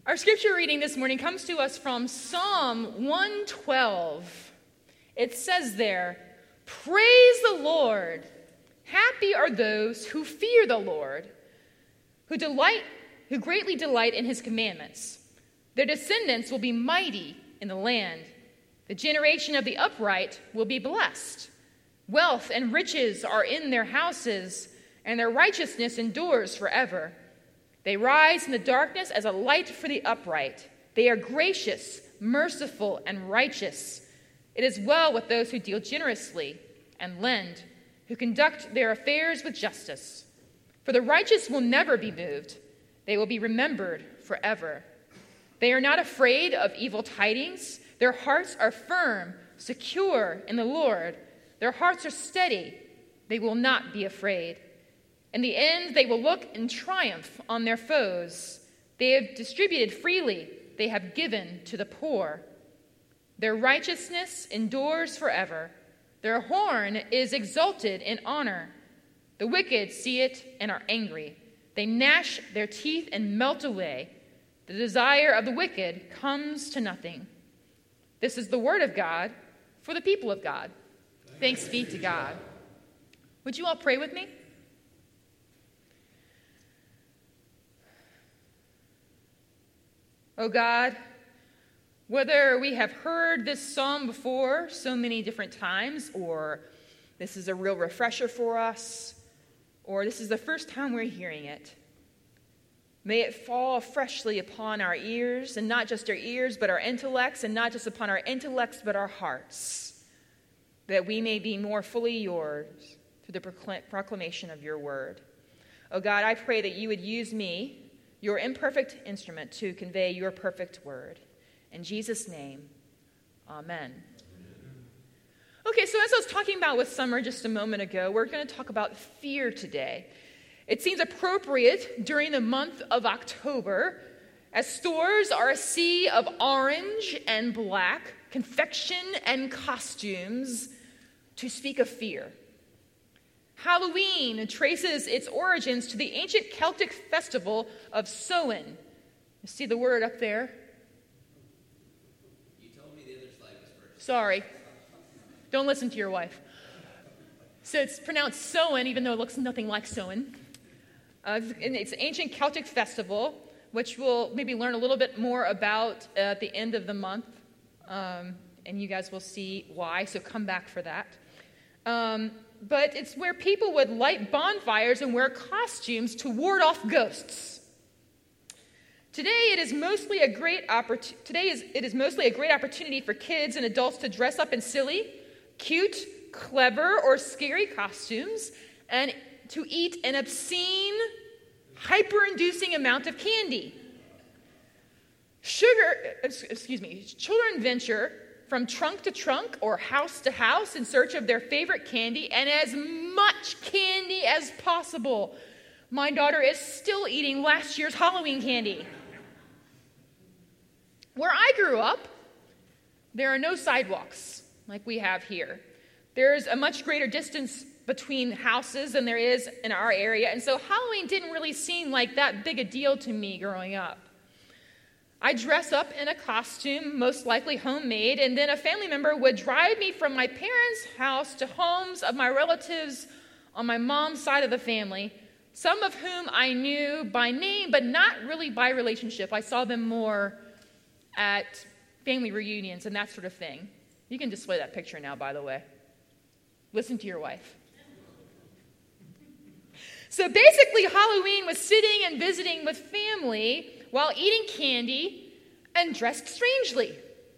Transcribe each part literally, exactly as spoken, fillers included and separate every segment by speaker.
Speaker 1: Our scripture reading this morning comes to us from Psalm one twelve. It says there, "Praise the Lord. Happy are those who fear the Lord, who delight, who greatly delight in his commandments. Their descendants will be mighty in the land. The generation of the upright will be blessed. Wealth and riches are in their houses, and their righteousness endures forever. They rise in the darkness as a light for the upright. They are gracious, merciful, and righteous. It is well with those who deal generously and lend, who conduct their affairs with justice. For the righteous will never be moved. They will be remembered forever. They are not afraid of evil tidings. Their hearts are firm, secure in the Lord. Their hearts are steady. They will not be afraid. In the end, they will look in triumph on their foes. They have distributed freely. They have given to the poor. Their righteousness endures forever. Their horn is exalted in honor. The wicked see it and are angry. They gnash their teeth and melt away. The desire of the wicked comes to nothing." This is the word of God for the people of God. Thanks be to God. Would you all pray with me? Oh God, whether we have heard this psalm before so many different times, or this is a real refresher for us, or this is the first time we're hearing it, may it fall freshly upon our ears, and not just our ears, but our intellects, and not just upon our intellects, but our hearts, that we may be more fully yours through the proclamation of your word. Oh God, I pray that you would use me, your imperfect instrument, to convey your perfect word. In Jesus' name, amen. Okay, so as I was talking about with Summer just a moment ago, we're going to talk about fear today. It seems appropriate during the month of October, as stores are a sea of orange and black, confection and costumes, to speak of fear. Halloween traces its origins to the ancient Celtic festival of Samhain. You see the word up there?
Speaker 2: You told me the other slide was first.
Speaker 1: Sorry. Don't listen to your wife. So it's pronounced Samhain, even though it looks nothing like Samhain. Uh, and it's an ancient Celtic festival, which we'll maybe learn a little bit more about at the end of the month. Um, and you guys will see why, so come back for that. Um, but it's where people would light bonfires and wear costumes to ward off ghosts. Today it is mostly a great oppor- Today is it is mostly a great opportunity for kids and adults to dress up in silly, cute, clever, or scary costumes and to eat an obscene, hyper-inducing amount of candy. Sugar, excuse me, children venture from trunk to trunk or house to house in search of their favorite candy and as much candy as possible. My daughter is still eating last year's Halloween candy. Where I grew up, there are no sidewalks like we have here. There's a much greater distance between houses than there is in our area, and so Halloween didn't really seem like that big a deal to me growing up. I dress up in a costume, most likely homemade, and then a family member would drive me from my parents' house to homes of my relatives on my mom's side of the family, some of whom I knew by name, but not really by relationship. I saw them more at family reunions and that sort of thing. You can display that picture now, by the way. Listen to your wife. So basically, Halloween was sitting and visiting with family while eating candy and dressed strangely.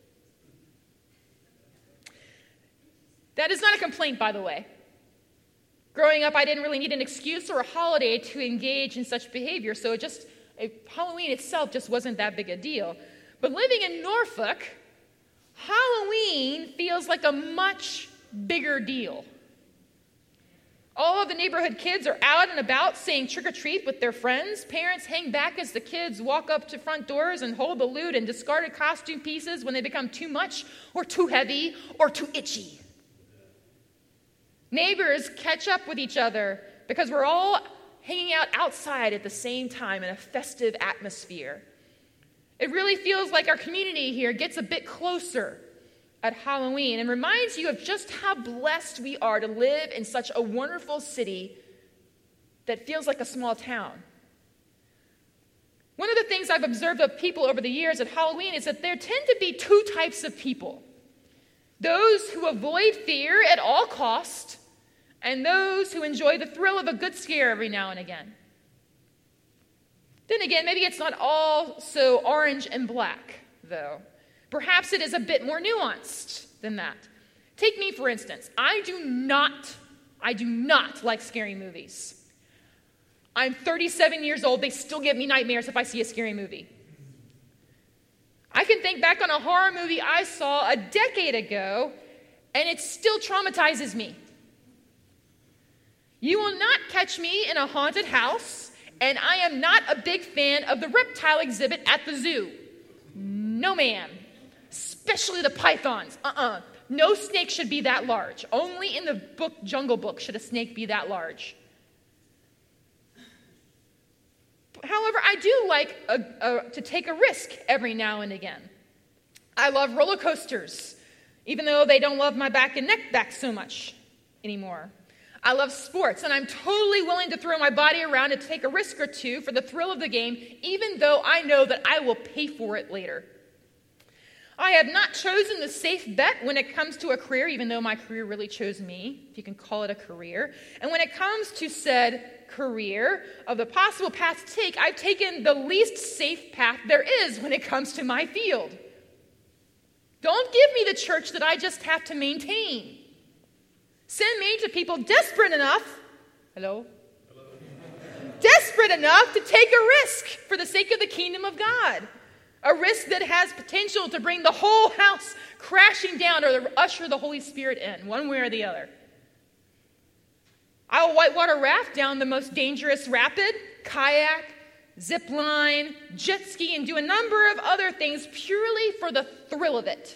Speaker 1: That is not a complaint, by the way. Growing up, I didn't really need an excuse or a holiday to engage in such behavior, so it just it, Halloween itself just wasn't that big a deal. But living in Norfolk, Halloween feels like a much bigger deal. All of the neighborhood kids are out and about saying trick-or-treat with their friends. Parents hang back as the kids walk up to front doors and hold the loot and discarded costume pieces when they become too much or too heavy or too itchy. Neighbors catch up with each other because we're all hanging out outside at the same time in a festive atmosphere. It really feels like our community here gets a bit closer at Halloween and reminds you of just how blessed we are to live in such a wonderful city that feels like a small town. One of the things I've observed of people over the years at Halloween is that there tend to be two types of people. Those who avoid fear at all cost, and those who enjoy the thrill of a good scare every now and again. Then again, maybe it's not all so orange and black, though. Perhaps it is a bit more nuanced than that. Take me, for instance. I do not, I do not like scary movies. I'm thirty-seven years old. They still give me nightmares if I see a scary movie. I can think back on a horror movie I saw a decade ago, and it still traumatizes me. You will not catch me in a haunted house, and I am not a big fan of the reptile exhibit at the zoo. No, ma'am. Especially the pythons. Uh-uh. No snake should be that large. Only in the book Jungle Book should a snake be that large. However, I do like a, a, to take a risk every now and again. I love roller coasters, even though they don't love my back and neck back so much anymore. I love sports, and I'm totally willing to throw my body around and take a risk or two for the thrill of the game, even though I know that I will pay for it later. I have not chosen the safe bet when it comes to a career, even though my career really chose me, if you can call it a career. And when it comes to said career, of the possible paths to take, I've taken the least safe path there is when it comes to my field. Don't give me the church that I just have to maintain. Send me to people desperate enough, hello? hello? desperate enough to take a risk for the sake of the kingdom of God. A risk that has potential to bring the whole house crashing down or to usher the Holy Spirit in, one way or the other. I will whitewater raft down the most dangerous rapid, kayak, zip line, jet ski, and do a number of other things purely for the thrill of it.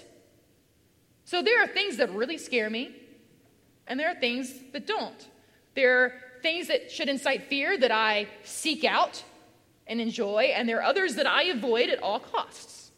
Speaker 1: So there are things that really scare me, and there are things that don't. There are things that should incite fear that I seek out and enjoy, and there are others that I avoid at all costs.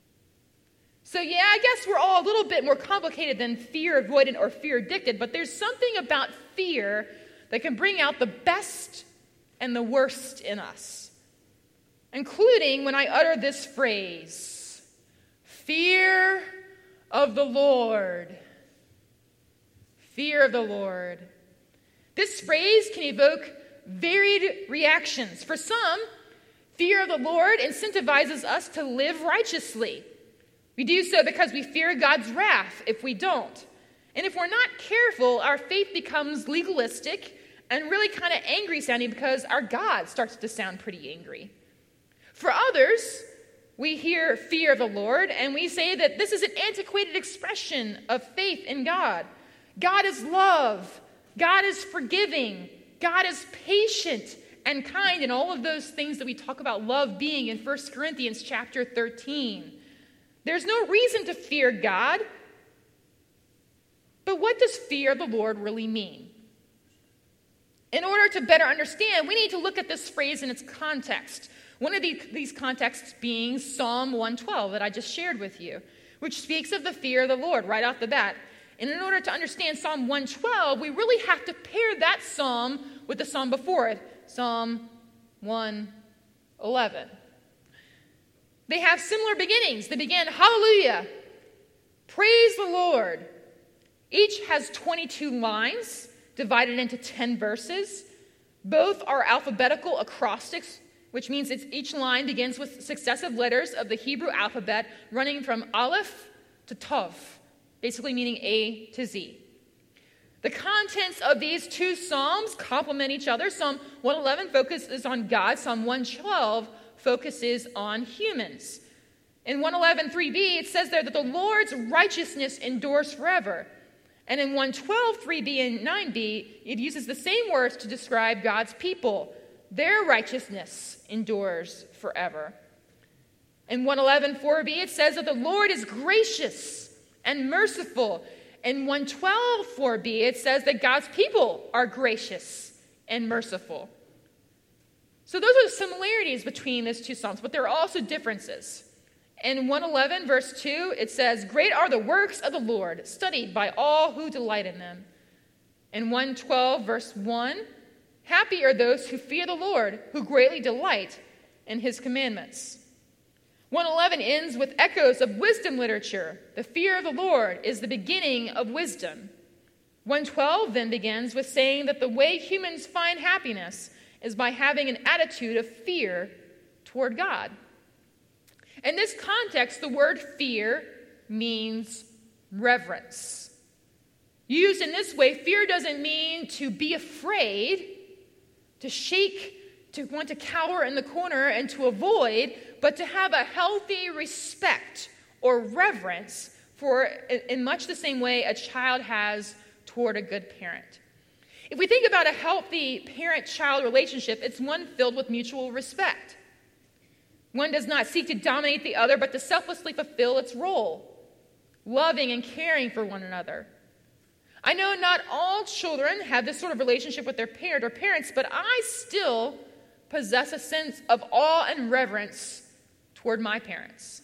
Speaker 1: So yeah, I guess we're all a little bit more complicated than fear avoidant or fear addicted, but there's something about fear that can bring out the best and the worst in us, including when I utter this phrase, fear of the Lord. Fear of the Lord. This phrase can evoke varied reactions. For some, fear of the Lord incentivizes us to live righteously. We do so because we fear God's wrath if we don't. And if we're not careful, our faith becomes legalistic and really kind of angry sounding because our God starts to sound pretty angry. For others, we hear fear of the Lord and we say that this is an antiquated expression of faith in God. God is love. God is forgiving. God is patient and kind, and all of those things that we talk about love being in First Corinthians chapter thirteen. There's no reason to fear God. But what does fear of the Lord really mean? In order to better understand, we need to look at this phrase in its context. One of the, these contexts being Psalm one twelve that I just shared with you, which speaks of the fear of the Lord right off the bat. And in order to understand Psalm one twelve, we really have to pair that psalm with the psalm before it, Psalm one eleven. They have similar beginnings. They begin, hallelujah, praise the Lord. Each has twenty-two lines divided into ten verses. Both are alphabetical acrostics, which means it's each line begins with successive letters of the Hebrew alphabet running from Aleph to Tov, basically meaning A to Z. The contents of these two psalms complement each other. Psalm one eleven focuses on God. Psalm one twelve focuses on humans. In one eleven three b, it says there that the Lord's righteousness endures forever. And in one twelve three b and nine b, it uses the same words to describe God's people. Their righteousness endures forever. In one eleven four b, it says that the Lord is gracious and merciful. In one twelve four b, it says that God's people are gracious and merciful. So those are the similarities between those two psalms, but there are also differences. In one eleven, verse two, it says, "Great are the works of the Lord, studied by all who delight in them." In one twelve, verse one, "Happy are those who fear the Lord, who greatly delight in his commandments." one eleven ends with echoes of wisdom literature. The fear of the Lord is the beginning of wisdom. one twelve then begins with saying that the way humans find happiness is by having an attitude of fear toward God. In this context, the word fear means reverence. Used in this way, fear doesn't mean to be afraid, to shake, to want to cower in the corner and to avoid, but to have a healthy respect or reverence for, in much the same way a child has toward a good parent. If we think about a healthy parent-child relationship, it's one filled with mutual respect. One does not seek to dominate the other, but to selflessly fulfill its role, loving and caring for one another. I know not all children have this sort of relationship with their parent or parents, but I still possess a sense of awe and reverence toward my parents.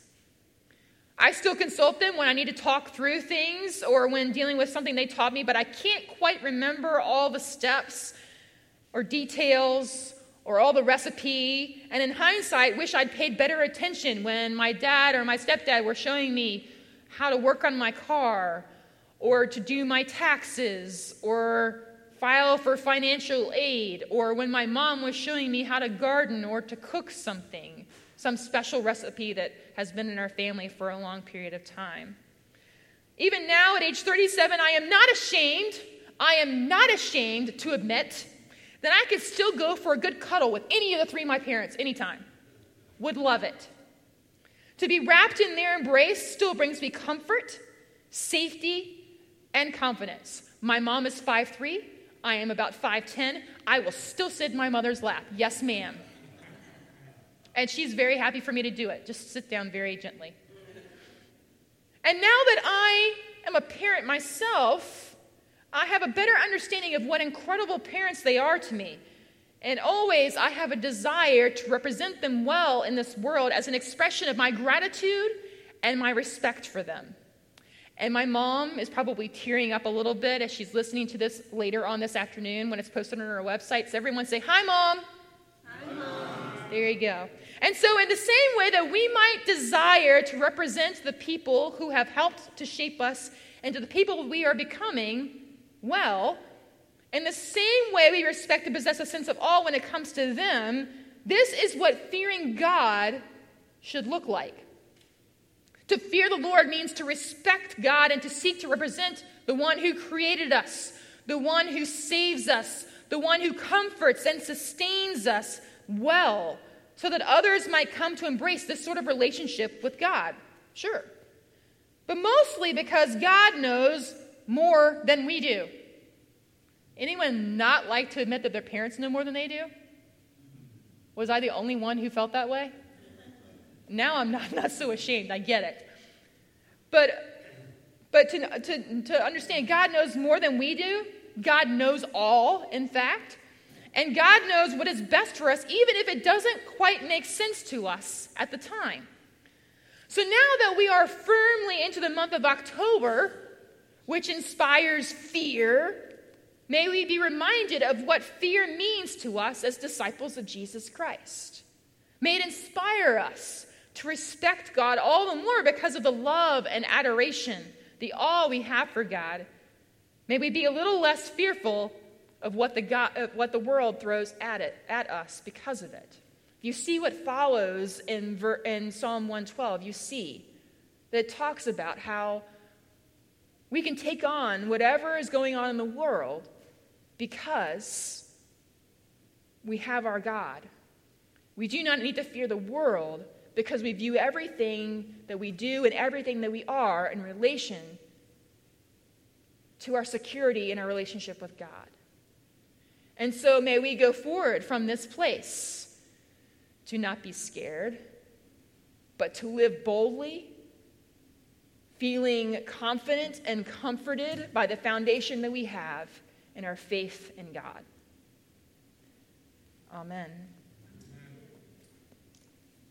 Speaker 1: I still consult them when I need to talk through things or when dealing with something they taught me, but I can't quite remember all the steps or details or all the recipe. And in hindsight, wish I'd paid better attention when my dad or my stepdad were showing me how to work on my car or to do my taxes or file for financial aid, or when my mom was showing me how to garden or to cook something, some special recipe that has been in our family for a long period of time. Even now at age thirty-seven, I am not ashamed, I am not ashamed to admit that I could still go for a good cuddle with any of the three of my parents anytime. Would love it. To be wrapped in their embrace still brings me comfort, safety, and confidence. My mom is five three. I am about five ten. I will still sit in my mother's lap. Yes, ma'am. And she's very happy for me to do it. Just sit down very gently. And now that I am a parent myself, I have a better understanding of what incredible parents they are to me. And always I have a desire to represent them well in this world as an expression of my gratitude and my respect for them. And my mom is probably tearing up a little bit as she's listening to this later on this afternoon when it's posted on her website. So everyone say, "Hi, Mom."
Speaker 2: Hi, Mom.
Speaker 1: There you go. And so in the same way that we might desire to represent the people who have helped to shape us into the people we are becoming, well, in the same way we respect and possess a sense of awe when it comes to them, this is what fearing God should look like. To fear the Lord means to respect God and to seek to represent the one who created us, the one who saves us, the one who comforts and sustains us well, so that others might come to embrace this sort of relationship with God. Sure. But mostly because God knows more than we do. Anyone not like to admit that their parents know more than they do? Was I the only one who felt that way? Now I'm not, not so ashamed. I get it. But, but to, to, to understand God knows more than we do. God knows all, in fact. And God knows what is best for us, even if it doesn't quite make sense to us at the time. So now that we are firmly into the month of October, which inspires fear, may we be reminded of what fear means to us as disciples of Jesus Christ. May it inspire us to respect God all the more because of the love and adoration, the awe we have for God. May we be a little less fearful of what the, God, of what the world throws at it, at us because of it. You see what follows in, ver, in Psalm one twelve. You see that it talks about how we can take on whatever is going on in the world because we have our God. We do not need to fear the world because we view everything that we do and everything that we are in relation to our security in our relationship with God. And so may we go forward from this place to not be scared, but to live boldly, feeling confident and comforted by the foundation that we have in our faith in God. Amen.